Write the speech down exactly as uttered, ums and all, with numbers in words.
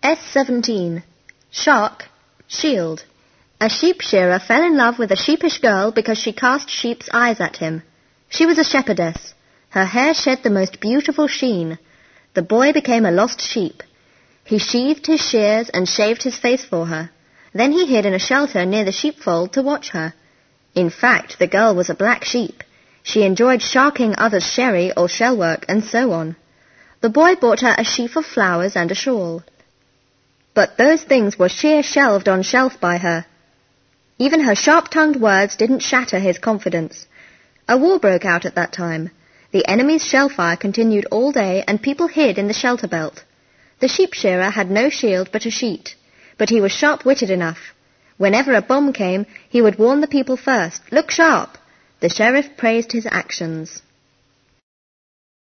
S seventeen. Shark, shield. A sheep shearer fell in love with a sheepish girl because she cast sheep's eyes at him. She was a shepherdess. Her hair shed the most beautiful sheen. The boy became a lost sheep. He sheathed his shears and shaved his face for her. Then he hid in a shelter near the sheepfold to watch her. In fact, the girl was a black sheep. She enjoyed sharking others' sherry or shellwork and so on. The boy bought her a sheaf of flowers and a shawl. But those things were sheer shelved on shelf by her. Even her sharp-tongued words didn't shatter his confidence. A war broke out at that time. The enemy's shellfire continued all day and people hid in the shelter belt. The sheep shearer had no shield but a sheet, but he was sharp-witted enough. Whenever a bomb came, he would warn the people first, "Look sharp!" The sheriff praised his actions.